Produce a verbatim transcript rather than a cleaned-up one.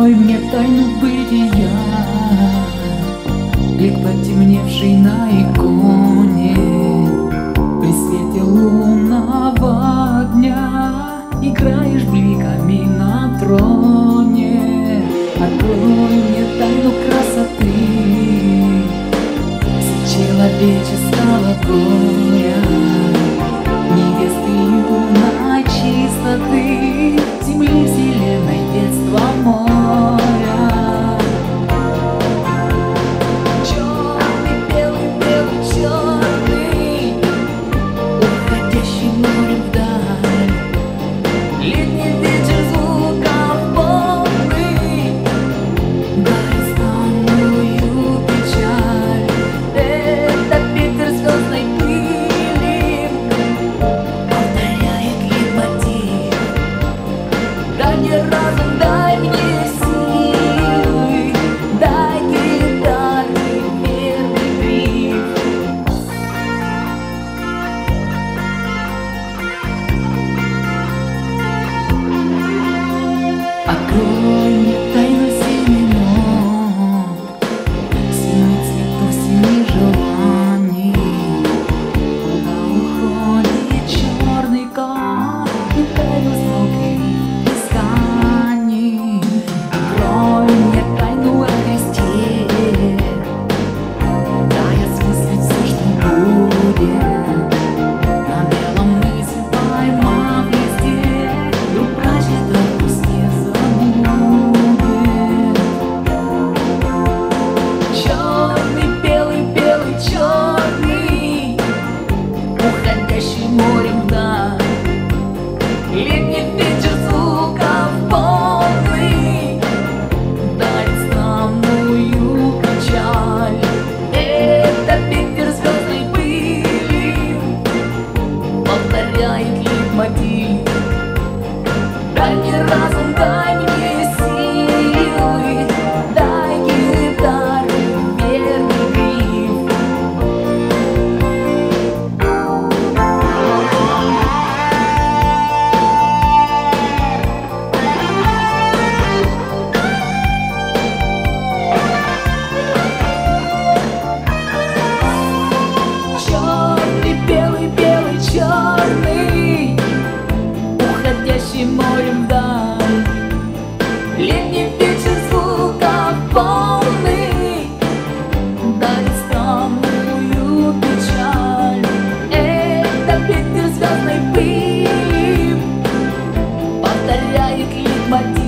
Открой мне тайну бытия, лик потемневший на иконе. При свете лунного дня играешь бликами на троне. Открой мне тайну красоты человеческого горя, невесты юной чистоты, земли, вселенной, детства, моря. Черный, белый, белый, черный, уходящий морем вдаль. Летний вечер звуков полный дарит странную печаль. Это ветер звездной пыли повторяет лейтмотив. Дай мне разум, дай мне силы, дай гитаре верный гриф. Открой мне тайну семенов, семи цветов, семи желаний. Куда уходит черный камень, тайну строгих исканий. Открой мне тайну о Христе, дай осмыслить все, что будет. На белом мысе поймав везде, вдруг прочитав, пусть не забудет. Черный, белый, белый, черный, уходящий морем вдаль. Летний вечер звуков полный дарит странную печаль. Это ветер звездной пыли повторяет лейтмотив. Дай мне разум, дай мне силы, дай гитаре верный гриф. Черный, белый, белый, черный, уходящий морем вдаль. Летний вечер звуков полный дарит странную печаль. Это ветер звездной пыли повторяет лейтмотив.